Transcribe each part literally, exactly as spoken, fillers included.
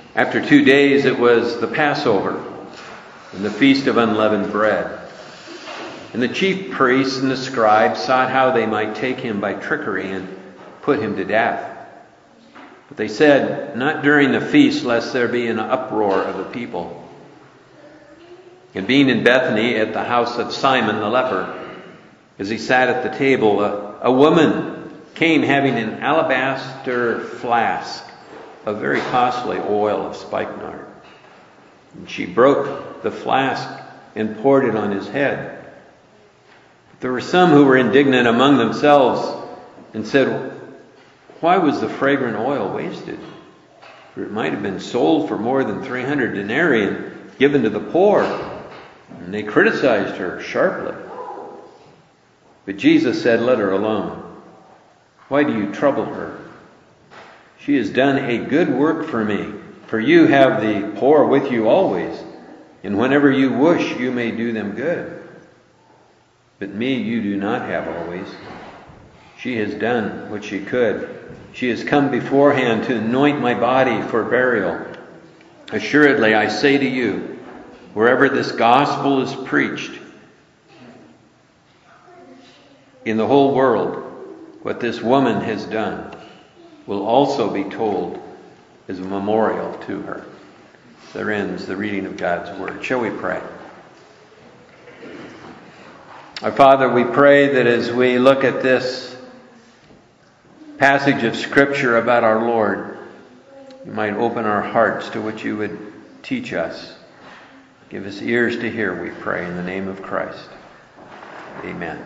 After two days it was the Passover and the Feast of Unleavened Bread. And the chief priests and the scribes sought how they might take him by trickery and put him to death. But they said, "Not during the feast, lest there be an uproar of the people." And being in Bethany at the house of Simon the leper, as he sat at the table, a, a woman came having an alabaster flask of very costly oil of spikenard. And she broke the flask and poured it on his head. But there were some who were indignant among themselves and said, "Why was the fragrant oil wasted? For it might have been sold for more than three hundred denarii and given to the poor." And they criticized her sharply. But Jesus said, "Let her alone. Why do you trouble her? She has done a good work for me. For you have the poor with you always, and whenever you wish, you may do them good. But me you do not have always. She has done what she could. She has come beforehand to anoint my body for burial. Assuredly, I say to you, wherever this gospel is preached in the whole world, what this woman has done will also be told as a memorial to her." There ends the reading of God's Word. Shall we pray? Our Father, we pray that as we look at this passage of Scripture about our Lord, you might open our hearts to what you would teach us. Give us ears to hear, we pray, in the name of Christ. Amen.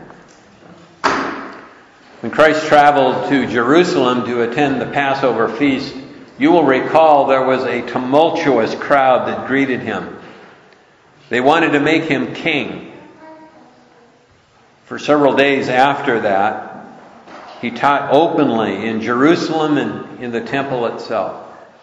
When Christ traveled to Jerusalem to attend the Passover feast, you will recall there was a tumultuous crowd that greeted him. They wanted to make him king. For several days after that, he taught openly in Jerusalem and in the temple itself.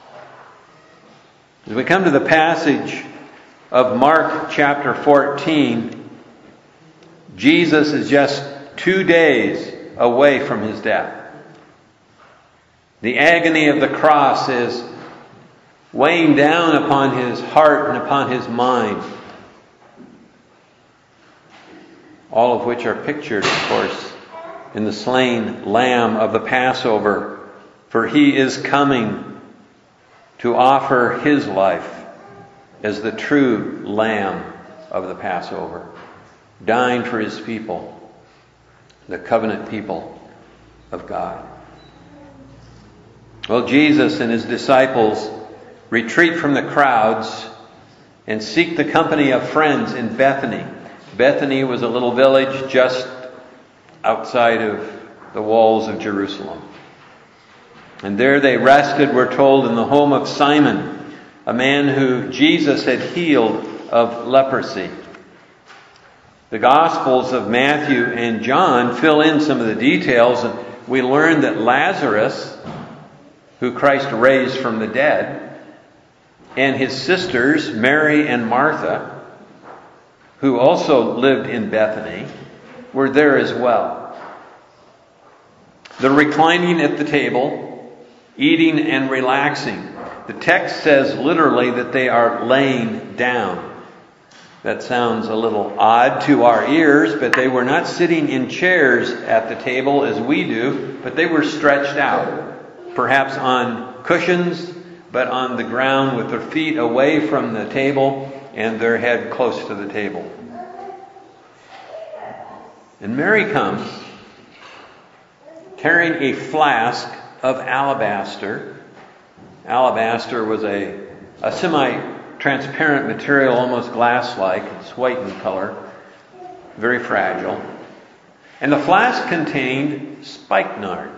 As we come to the passage of Mark chapter fourteen, Jesus is just two days away from his death. The agony of the cross is weighing down upon his heart and upon his mind. All of which are pictured, of course, in the slain lamb of the Passover. For he is coming to offer his life as the true lamb of the Passover, dying for his people, the covenant people of God. Well, Jesus and his disciples retreat from the crowds and seek the company of friends in Bethany. Bethany was a little village just outside of the walls of Jerusalem. And there they rested, we're told, in the home of Simon, a man who Jesus had healed of leprosy. The Gospels of Matthew and John fill in some of the details, and we learn that Lazarus, who Christ raised from the dead, and his sisters, Mary and Martha, who also lived in Bethany, were there as well. They're reclining at the table, eating and relaxing. The text says literally that they are laying down. That sounds a little odd to our ears, but they were not sitting in chairs at the table as we do, but they were stretched out, perhaps on cushions, but on the ground with their feet away from the table and their head close to the table. And Mary comes carrying a flask of alabaster. Alabaster was a, a semi-transparent material, almost glass-like. It's white in color, very fragile. And the flask contained spikenard.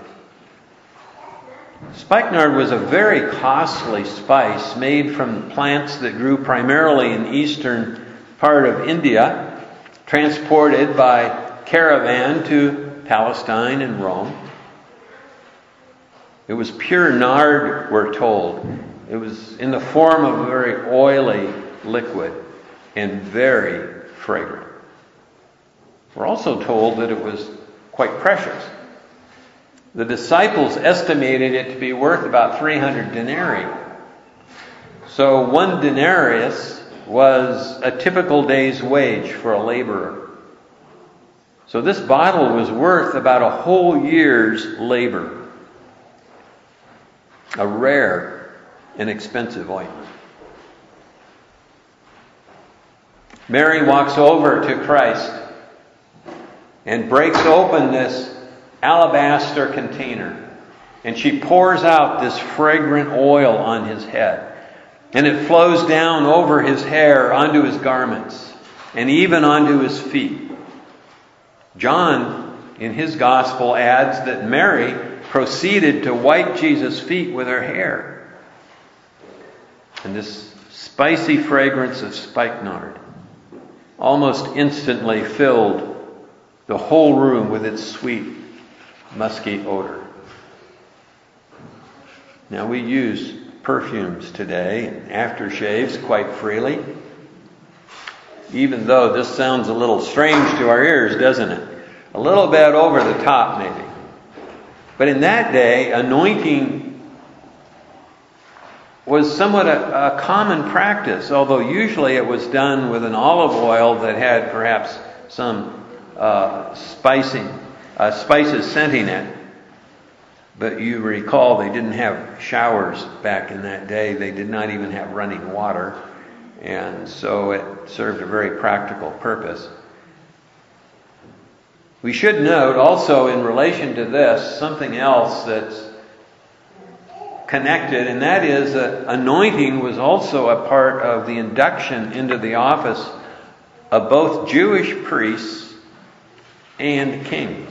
Spikenard was a very costly spice made from plants that grew primarily in the eastern part of India, transported by caravan to Palestine and Rome. It was pure nard, we're told. It was in the form of a very oily liquid and very fragrant. We're also told that it was quite precious. The disciples estimated it to be worth about three hundred denarii. So one denarius was a typical day's wage for a laborer. So this bottle was worth about a whole year's labor. A rare and expensive ointment. Mary walks over to Christ and breaks open this alabaster container. And she pours out this fragrant oil on his head. And it flows down over his hair, onto his garments, and even onto his feet. John, in his gospel, adds that Mary proceeded to wipe Jesus' feet with her hair. And this spicy fragrance of spikenard almost instantly filled the whole room with its sweet, musky odor. Now, we use perfumes today and aftershaves quite freely, even though this sounds a little strange to our ears, doesn't it? A little bit over the top, maybe. But in that day, anointing was somewhat a, a common practice, although usually it was done with an olive oil that had perhaps some uh, spicing, uh, spices scenting it. But you recall they didn't have showers back in that day. They did not even have running water. And so it served a very practical purpose. We should note also in relation to this something else that's connected, and that is that anointing was also a part of the induction into the office of both Jewish priests and kings.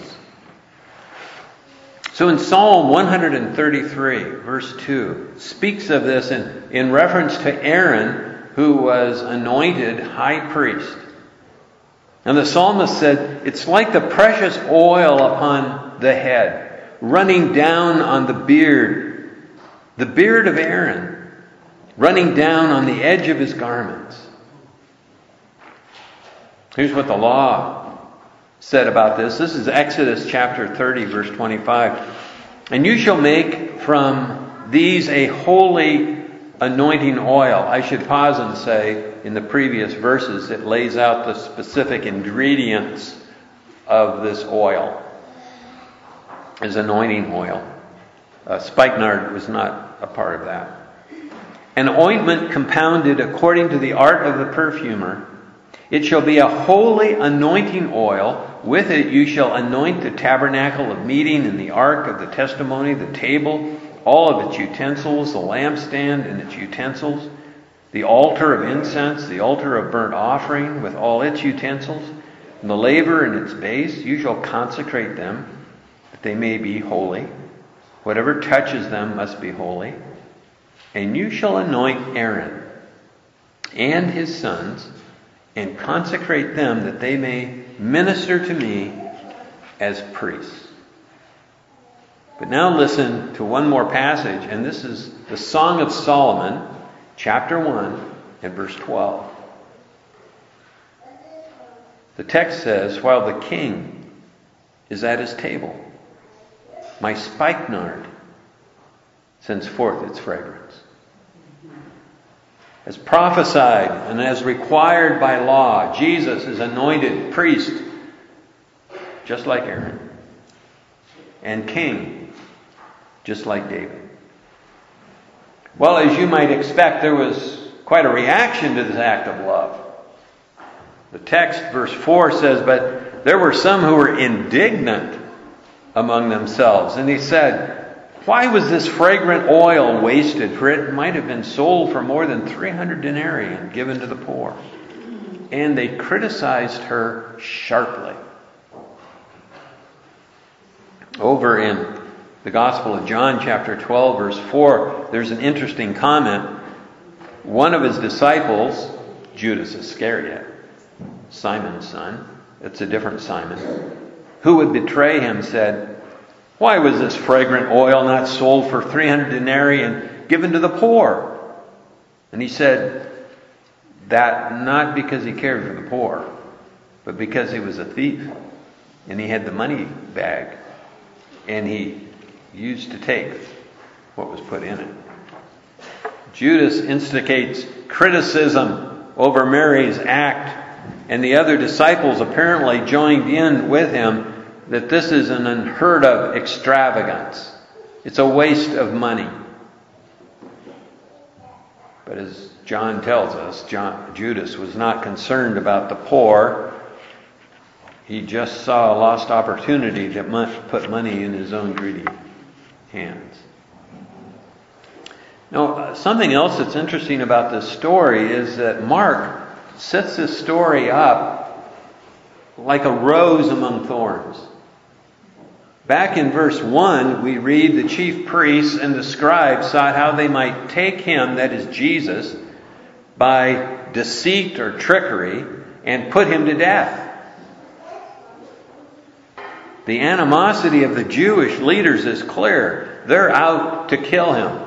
So in Psalm one thirty-three, verse two, speaks of this in, in reference to Aaron, who was anointed high priest. And the psalmist said, it's like the precious oil upon the head, running down on the beard, the beard of Aaron, running down on the edge of his garments. Here's what the law said about this. This is Exodus chapter thirty, verse twenty-five. And you shall make from these a holy anointing oil. I should pause and say, in the previous verses, it lays out the specific ingredients of this oil. As anointing oil. Uh, spikenard was not a part of that. An ointment compounded according to the art of the perfumer. It shall be a holy anointing oil. With it you shall anoint the tabernacle of meeting and the ark of the testimony, the table, all of its utensils, the lampstand and its utensils, the altar of incense, the altar of burnt offering with all its utensils, and the laver and its base. You shall consecrate them, that they may be holy. Whatever touches them must be holy. And you shall anoint Aaron and his sons, and consecrate them that they may minister to me as priests. But now listen to one more passage, and this is the Song of Solomon, chapter one and verse twelve. The text says, while the king is at his table, my spikenard sends forth its fragrance. As prophesied and as required by law, Jesus is anointed priest, just like Aaron, and king, just like David. Well, as you might expect, there was quite a reaction to this act of love. The text, verse four, says, but there were some who were indignant among themselves, and he said, why was this fragrant oil wasted? For it might have been sold for more than three hundred denarii and given to the poor. And they criticized her sharply. Over in the Gospel of John, chapter twelve, verse four, there's an interesting comment. One of his disciples, Judas Iscariot, Simon's son, it's a different Simon, who would betray him, said, why was this fragrant oil not sold for three hundred denarii and given to the poor? And he said that not because he cared for the poor, but because he was a thief and he had the money bag and he used to take what was put in it. Judas instigates criticism over Mary's act, and the other disciples apparently joined in with him that this is an unheard of extravagance. It's a waste of money. But as John tells us, John, Judas was not concerned about the poor. He just saw a lost opportunity to put money in his own greedy hands. Now, something else that's interesting about this story is that Mark sets this story up like a rose among thorns. Back in verse one, we read, the chief priests and the scribes sought how they might take him, that is Jesus, by deceit or trickery, and put him to death. The animosity of the Jewish leaders is clear. They're out to kill him.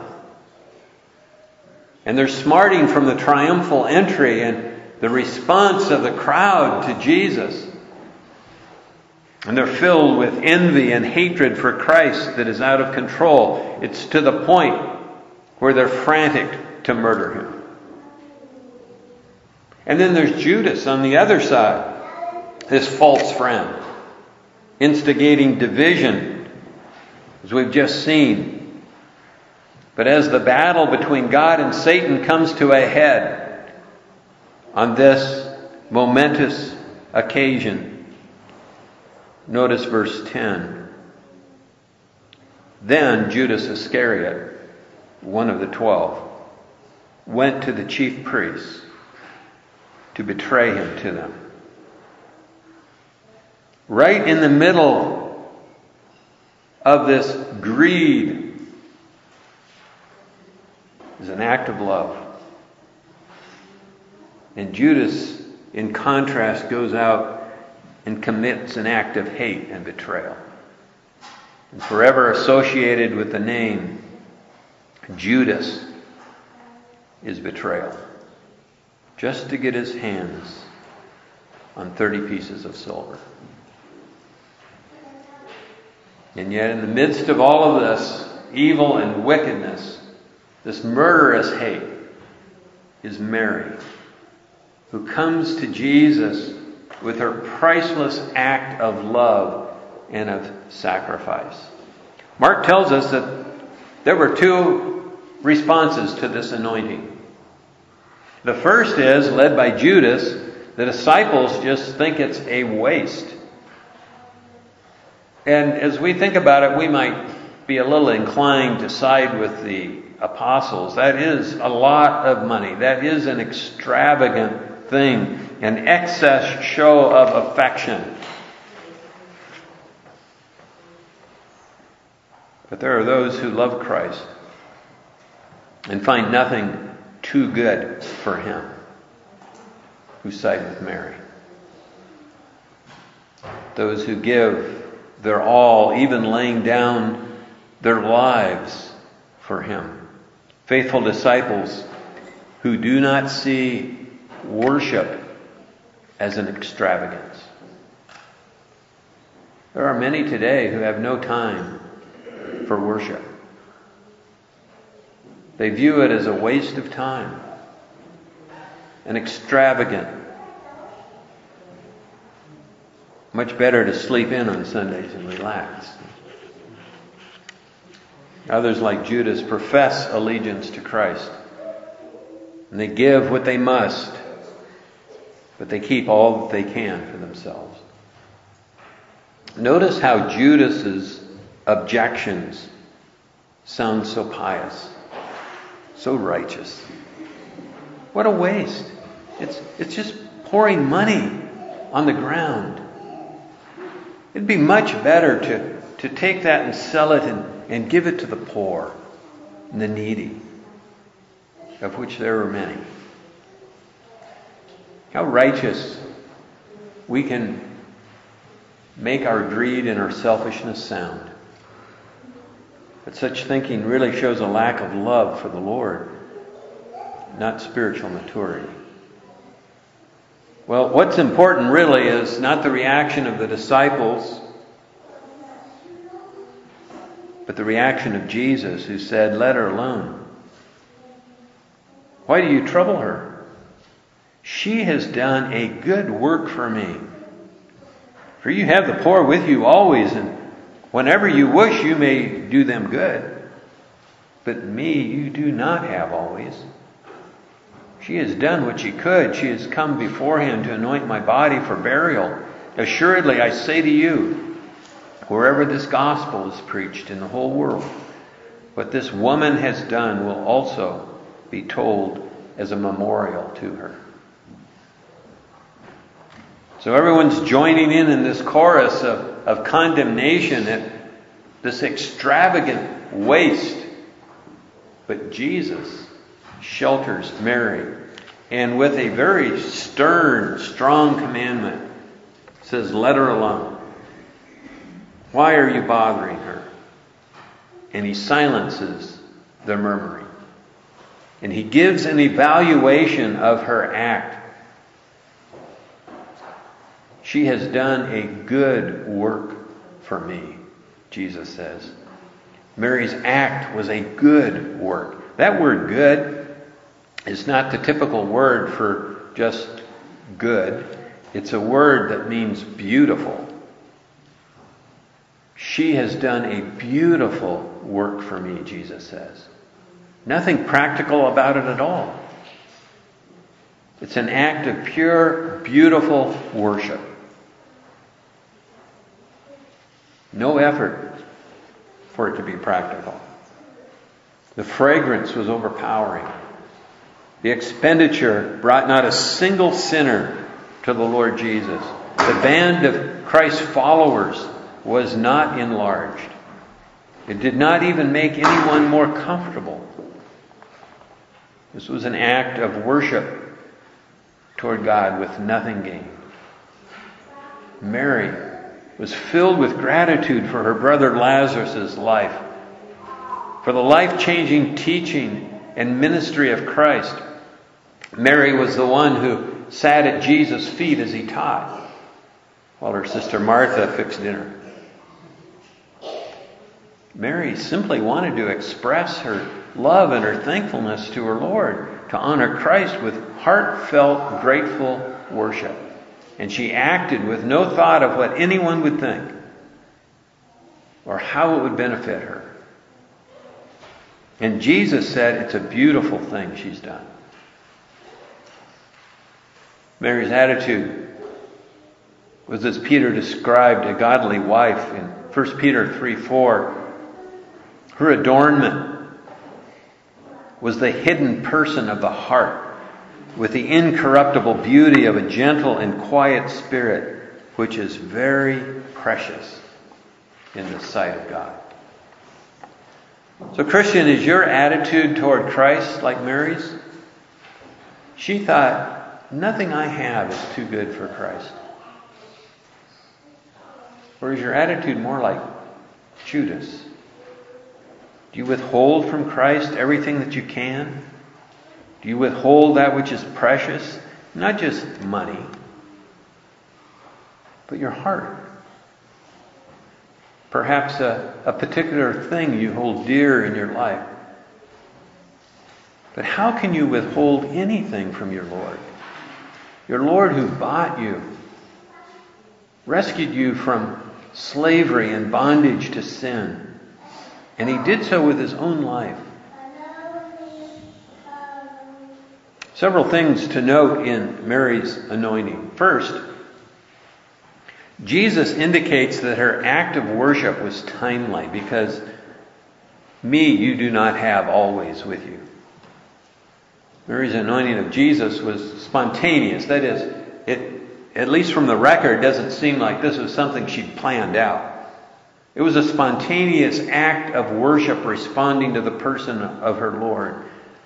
And they're smarting from the triumphal entry and the response of the crowd to Jesus. And they're filled with envy and hatred for Christ that is out of control. It's to the point where they're frantic to murder him. And then there's Judas on the other side, this false friend, instigating division, as we've just seen. But as the battle between God and Satan comes to a head on this momentous occasion, notice verse ten. Then Judas Iscariot, one of the twelve, went to the chief priests to betray him to them. Right in the middle of this greed is an act of love. And Judas, in contrast, goes out and commits an act of hate and betrayal. And forever associated with the name Judas is betrayal. Just to get his hands on thirty pieces of silver. And yet in the midst of all of this evil and wickedness, this murderous hate, is Mary, who comes to Jesus with her priceless act of love and of sacrifice. Mark tells us that there were two responses to this anointing. The first is, led by Judas, the disciples just think it's a waste. And as we think about it, we might be a little inclined to side with the apostles. That is a lot of money. That is an extravagant thing, an excess show of affection. But there are those who love Christ and find nothing too good for him, who side with Mary. Those who give their all, even laying down their lives for him. Faithful disciples who do not see worship as an extravagance. There are many today who have no time for worship. They view it as a waste of time, an extravagant. Much better to sleep in on Sundays and relax. Others, like Judas, profess allegiance to Christ. And they give what they must, but they keep all that they can for themselves. Notice how Judas's objections sound so pious, so righteous. What a waste. It's, it's just pouring money on the ground. It'd be much better to, to take that and sell it and, and give it to the poor and the needy, of which there are many. How righteous we can make our greed and our selfishness sound. But such thinking really shows a lack of love for the Lord, not spiritual maturity. Well, what's important really is not the reaction of the disciples, but the reaction of Jesus, who said, "Let her alone. Why do you trouble her? She has done a good work for me. For you have the poor with you always, and whenever you wish, you may do them good. But me you do not have always. She has done what she could. She has come beforehand to anoint my body for burial. Assuredly, I say to you, wherever this gospel is preached in the whole world, what this woman has done will also be told as a memorial to her. So everyone's joining in in this chorus of, of condemnation at this extravagant waste. But Jesus shelters Mary, and with a very stern, strong commandment, says, let her alone. Why are you bothering her? And he silences the murmuring. And he gives an evaluation of her act. She has done a good work for me, Jesus says. Mary's act was a good work. That word good is not the typical word for just good. It's a word that means beautiful. She has done a beautiful work for me, Jesus says. Nothing practical about it at all. It's an act of pure, beautiful worship. No effort for it to be practical. The fragrance was overpowering. The expenditure brought not a single sinner to the Lord Jesus. The band of Christ's followers was not enlarged. It did not even make anyone more comfortable. This was an act of worship toward God with nothing gained. Mary was filled with gratitude for her brother Lazarus' life, for the life-changing teaching and ministry of Christ. Mary was the one who sat at Jesus' feet as he taught, while her sister Martha fixed dinner. Mary simply wanted to express her love and her thankfulness to her Lord, to honor Christ with heartfelt, grateful worship. And she acted with no thought of what anyone would think or how it would benefit her. And Jesus said it's a beautiful thing she's done. Mary's attitude was as Peter described a godly wife in First Peter three four. Her adornment was the hidden person of the heart, with the incorruptible beauty of a gentle and quiet spirit, which is very precious in the sight of God. So, Christian, is your attitude toward Christ like Mary's? She thought, nothing I have is too good for Christ. Or is your attitude more like Judas? Do you withhold from Christ everything that you can? Do you withhold that which is precious? Not just money, but your heart. Perhaps a, a particular thing you hold dear in your life. But how can you withhold anything from your Lord? Your Lord who bought you, rescued you from slavery and bondage to sin. And he did so with his own life. Several things to note in Mary's anointing. First, Jesus indicates that her act of worship was timely, because me you do not have always with you. Mary's anointing of Jesus was spontaneous. That is, it, at least from the record, doesn't seem like this was something she'd planned out. It was a spontaneous act of worship responding to the person of her Lord.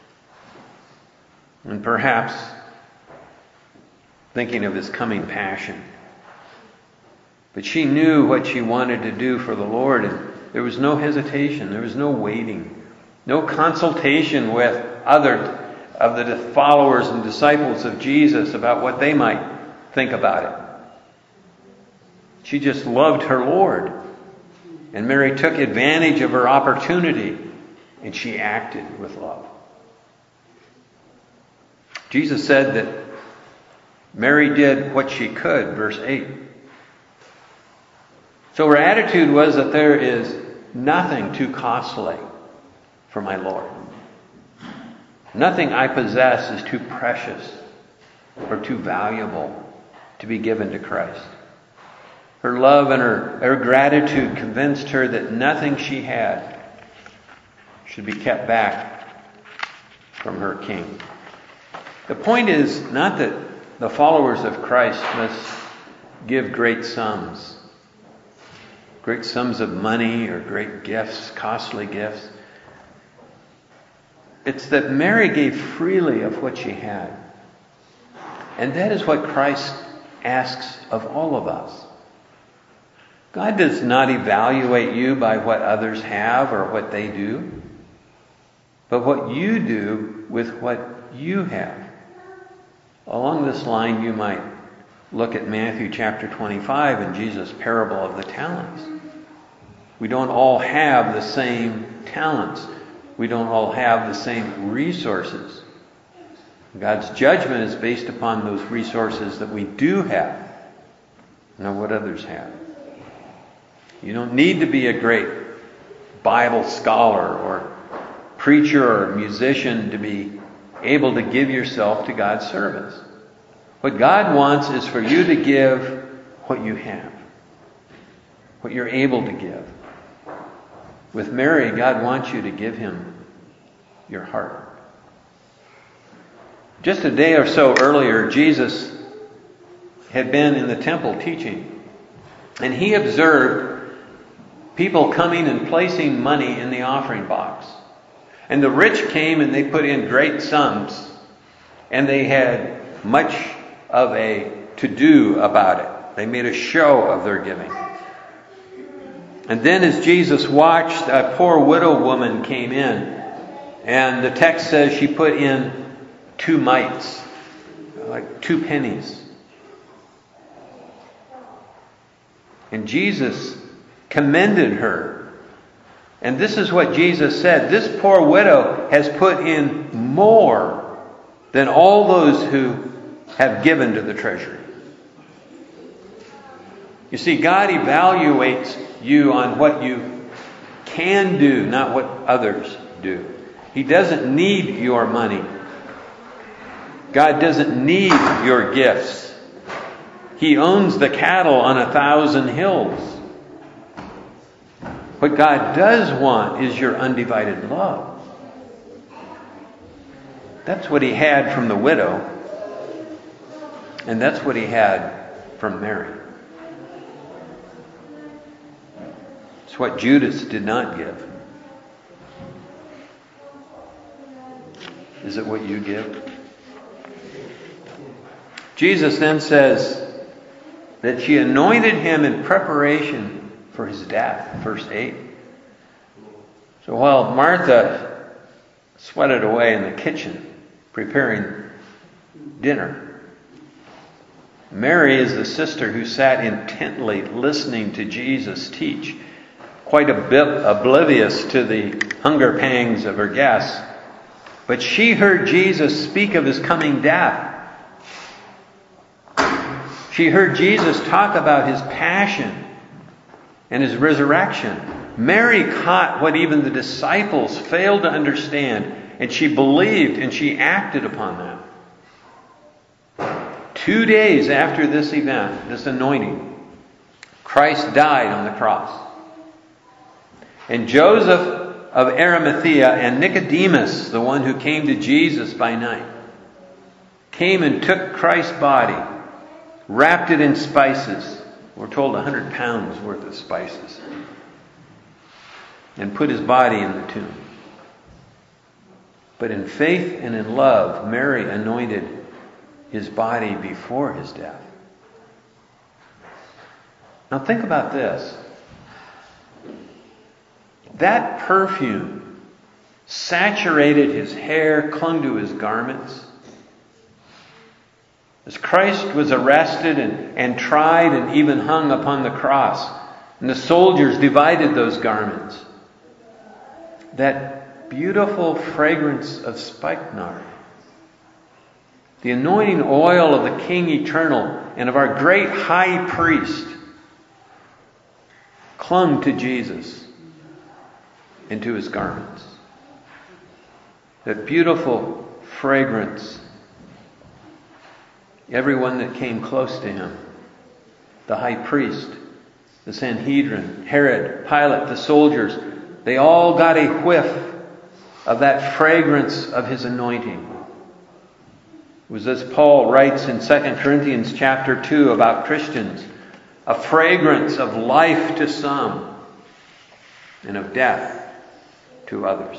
And perhaps thinking of his coming passion. But she knew what she wanted to do for the Lord, and there was no hesitation. There was no waiting. No consultation with other of the followers and disciples of Jesus about what they might think about it. She just loved her Lord. And Mary took advantage of her opportunity, and she acted with love. Jesus said that Mary did what she could, verse eight. So her attitude was that there is nothing too costly for my Lord. Nothing I possess is too precious or too valuable to be given to Christ. Her love and her, her gratitude convinced her that nothing she had should be kept back from her King. The point is not that the followers of Christ must give great sums, great sums of money or great gifts, costly gifts. It's that Mary gave freely of what she had. And that is what Christ asks of all of us. God does not evaluate you by what others have or what they do, but what you do with what you have. Along this line, you might look at Matthew chapter twenty-five and Jesus' parable of the talents. We don't all have the same talents. We don't all have the same resources. God's judgment is based upon those resources that we do have, not what others have. You don't need to be a great Bible scholar or preacher or musician to be able to give yourself to God's service. What God wants is for you to give what you have, what you're able to give. With Mary, God wants you to give Him your heart. Just a day or so earlier, Jesus had been in the temple teaching, and He observed people coming and placing money in the offering box. And the rich came and they put in great sums, and they had much of a to-do about it. They made a show of their giving. And then as Jesus watched, a poor widow woman came in, and the text says she put in two mites, like two pennies. And Jesus commended her. And this is what Jesus said: this poor widow has put in more than all those who have given to the treasury. You see, God evaluates you on what you can do, not what others do. He doesn't need your money. God doesn't need your gifts. He owns the cattle on a thousand hills. What God does want is your undivided love. That's what He had from the widow, and that's what He had from Mary. It's what Judas did not give. Is it what you give? Jesus then says that she anointed Him in preparation for His death, verse eight. So while Martha sweated away in the kitchen preparing dinner, Mary is the sister who sat intently listening to Jesus teach, quite a bit oblivious to the hunger pangs of her guests. But she heard Jesus speak of His coming death. She heard Jesus talk about His passion and His resurrection. Mary caught what even the disciples failed to understand, and she believed and she acted upon that. Two days after this event, this anointing, Christ died on the cross. And Joseph of Arimathea and Nicodemus, the one who came to Jesus by night, came and took Christ's body, wrapped it in spices. We're told a hundred pounds worth of spices, and put His body in the tomb. But in faith and in love, Mary anointed His body before His death. Now think about this. That perfume saturated His hair, clung to His garments. As Christ was arrested and, and tried and even hung upon the cross, and the soldiers divided those garments, that beautiful fragrance of spikenard The anointing oil of the King Eternal and of our great high priest clung to Jesus and to his garments. That beautiful fragrance, everyone that came close to him, the high priest, the Sanhedrin, Herod, Pilate, the soldiers, they all got a whiff of that fragrance of his anointing. It was as Paul writes in Second Corinthians chapter two about Christians, a fragrance of life to some and of death to others.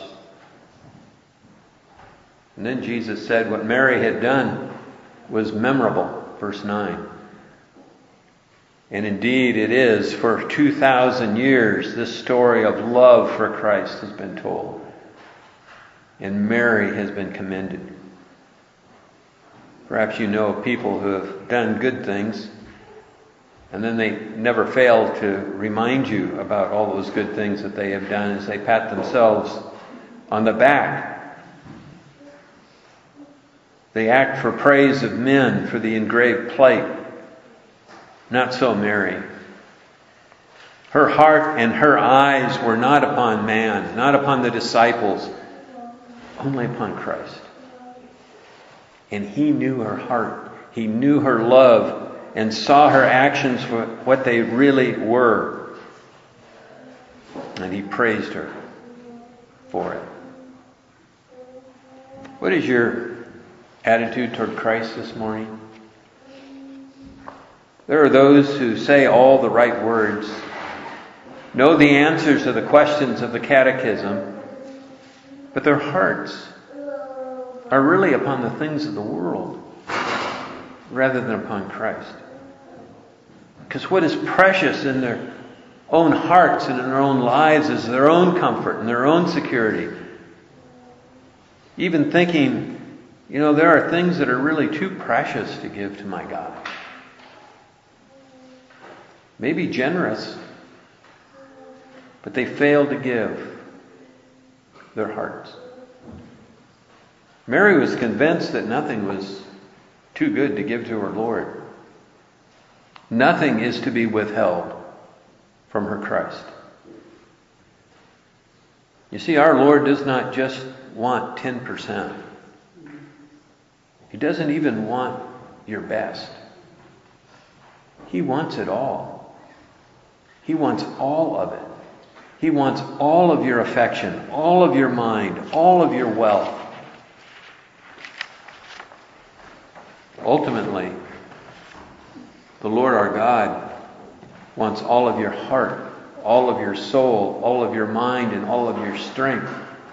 And then Jesus said what Mary had done was memorable, verse nine. And indeed it is, for two thousand years, this story of love for Christ has been told. And Mary has been commended. Perhaps you know of people who have done good things, and then they never fail to remind you about all those good things that they have done as they pat themselves on the back. They act for praise of men, for the engraved plate. Not so Mary. Her heart and her eyes were not upon man, not upon the disciples, only upon Christ. And he knew her heart. He knew her love and saw her actions for what they really were. And he praised her for it. What is your attitude toward Christ this morning? There are those who say all the right words, know the answers to the questions of the catechism, but their hearts are really upon the things of the world rather than upon Christ. Because what is precious in their own hearts and in their own lives is their own comfort and their own security. Even thinking, you know, there are things that are really too precious to give to my God. Maybe generous, but they fail to give their hearts. Mary was convinced that nothing was too good to give to her Lord. Nothing is to be withheld from her Christ. You see, our Lord does not just want ten percent. He doesn't even want your best. He wants it all. He wants all of it. He wants all of your affection, all of your mind, all of your wealth. Ultimately, the Lord our God wants all of your heart, all of your soul, all of your mind, and all of your strength.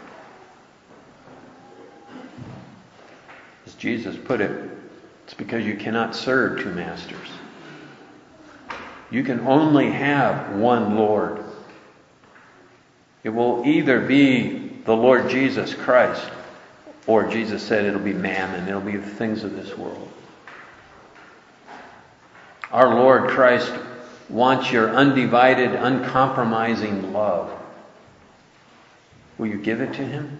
As Jesus put it, it's because you cannot serve two masters. You can only have one Lord. It will either be the Lord Jesus Christ, or Jesus said it'll be mammon, it'll be the things of this world. Our Lord Christ wants your undivided, uncompromising love. Will you give it to Him?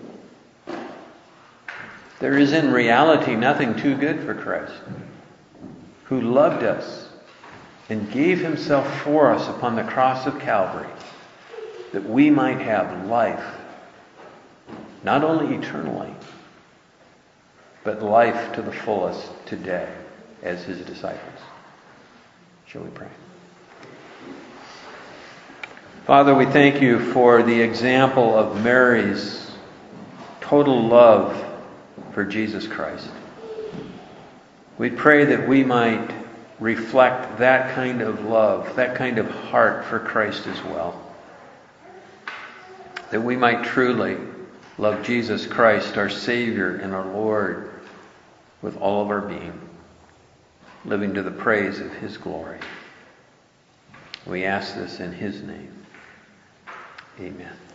There is in reality nothing too good for Christ, who loved us and gave Himself for us upon the cross of Calvary, that we might have life, not only eternally, but life to the fullest today as His disciples. Shall we pray? Father, we thank You for the example of Mary's total love for Jesus Christ. We pray that we might reflect that kind of love, that kind of heart for Christ as well. That we might truly love Jesus Christ, our Savior and our Lord, with all of our being, living to the praise of His glory. We ask this in His name. Amen.